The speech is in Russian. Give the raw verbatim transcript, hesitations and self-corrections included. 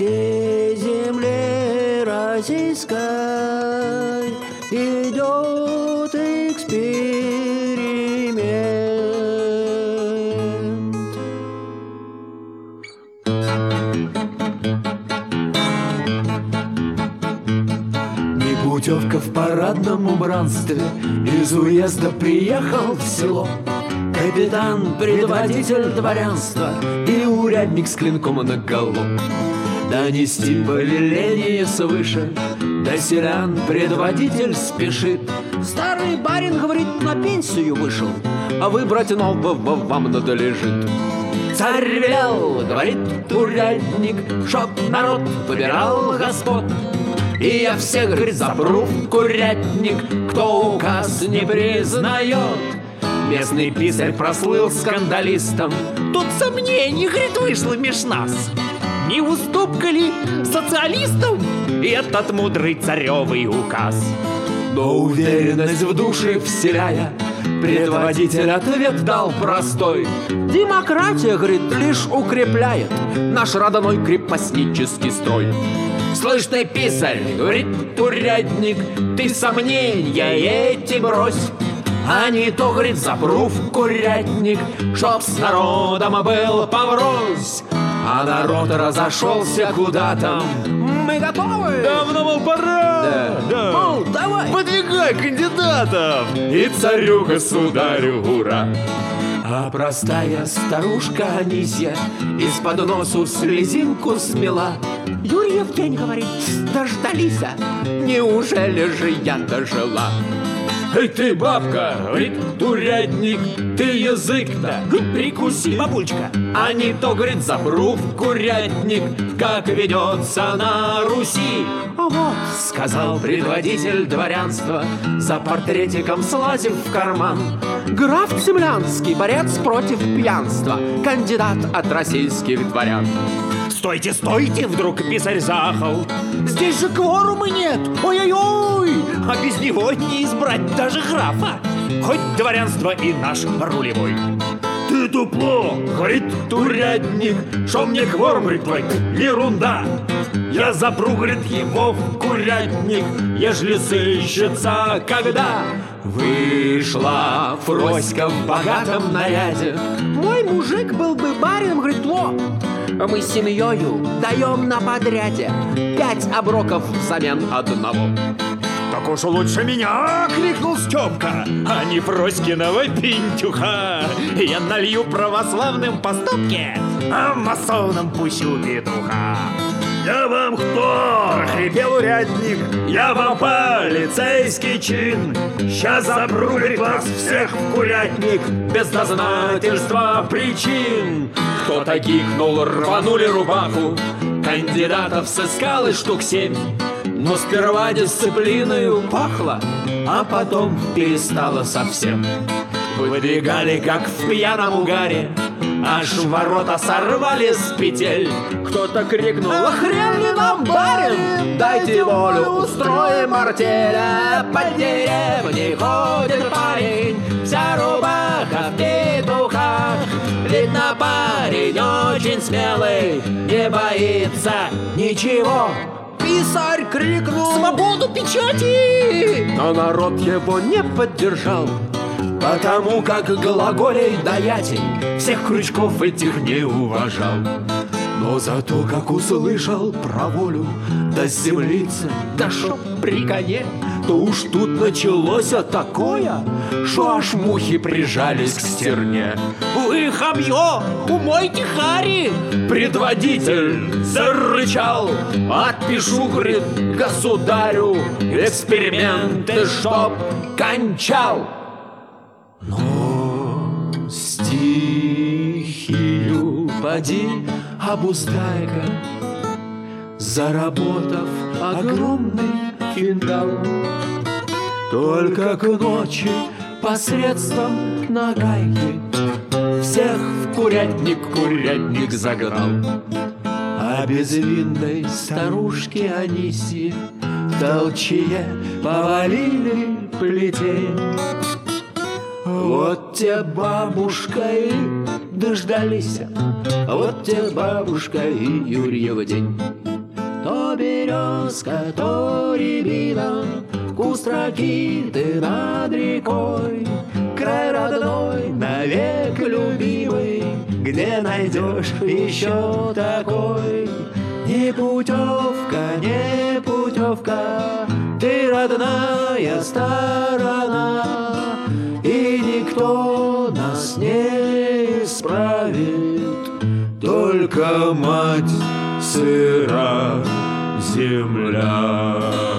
всей земле российской идет эксперимент. Непутевка в парадном убранстве, из уезда приехал в село капитан, предводитель дворянства и урядник с клинком наголо. Донести повеление свыше до селян предводитель спешит. Старый барин, говорит, на пенсию вышел, а выбрать нового вам надлежит. Царь велел, говорит урядник, чтоб народ выбирал господ. И я всех, говорит, запру в курятник, кто указ не признает. Местный писарь прослыл скандалистом. Тут сомнений, говорит, вышло меж нас. Не уступка ли социалистам этот мудрый царевый указ? Но уверенность в душе вселяя, предводитель ответ дал простой. Демократия, говорит, лишь укрепляет наш родной крепостнический строй. Слышь ты, писарь, говорит урядник, ты сомнения эти брось. А не то, говорит, запру в курятник, чтоб с народом был поврось. А народ разошелся куда-то. Мы готовы? Давно, мол, пора. Да. Да. Мол, давай. Выдвигай кандидатов. И царю государю ура. А простая старушка Анисья из-под носу слезинку смела. Юрьев день, говорит, дождались, неужели же я дожила? Эй ты, бабка, говорит урядник, ты язык-то прикуси, бабулечка. А не то, говорит, запру в курятник, как ведется на Руси. А вот, сказал предводитель дворянства, за портретиком слазив в карман, граф Цемлянский, борец против пьянства, кандидат от российских дворян. Стойте, стойте, вдруг писарь заахал. Здесь же кворума нет, ой-ой-ой. А без него не избрать даже графа, хоть дворянство и наш рулевой. Ты дупло, говорит урядник, шо мне кворум, говорит, твой, ерунда. Я запру, говорит, его в курятник, ежели сыщется когда. Вышла Фроська в богатом наряде. Мой мужик был бы барин, говорит, ло. Мы с семьёю даем на подряде пять оброков взамен одного. Так уж лучше меня, крикнул Стёпка, а не Фроськиного пентюха. Я налью православным по стопке, а масонам пущу петуха. Я вам кто? Прохрипел урядник. Я вам полицейский чин. Сейчас запру, говорит, вас всех в курятник без дознательства причин. Кто-то гикнул, рванули рубаху. Кандидатов сыскалось штук семь. Но сперва дисциплиною пахло, а потом перестало совсем. Выдвигали, как в пьяном угаре, аж ворота сорвали с петель. Кто-то крикнул: а хрен ли нам, барин, дайте волю, устроим артель. А по деревне ходит парень, вся рубаха в петухах. Видно, парень очень смелый, не боится ничего. Писарь крикнул: свободу печати! Но народ его не поддержал, потому как глаголей даятель всех крючков этих не уважал. Но зато как услышал про волю, да землица, да шо при коне, то уж тут началось такое, шо аж мухи прижались к стерне. Вы, хамье, умойте хари! Предводитель зарычал: отпишу, говорит, государю эксперименты, чтоб кончал. Но стихию поди обуздай-ка, заработав огромный финдал. Только к ночи посредством нагайки всех в курятник курятник загнал. А безвинной старушке Анисье в толчье повалили плетень. Вот те бабушка и дождались, вот те бабушка и Юрьев день. То березка, то рябина, куст ракиты над рекой, край родной, навек любимый, где найдешь еще такой? Не путевка, не путевка, ты родная сторона, и никто нас не исправит, только мать сыра земля.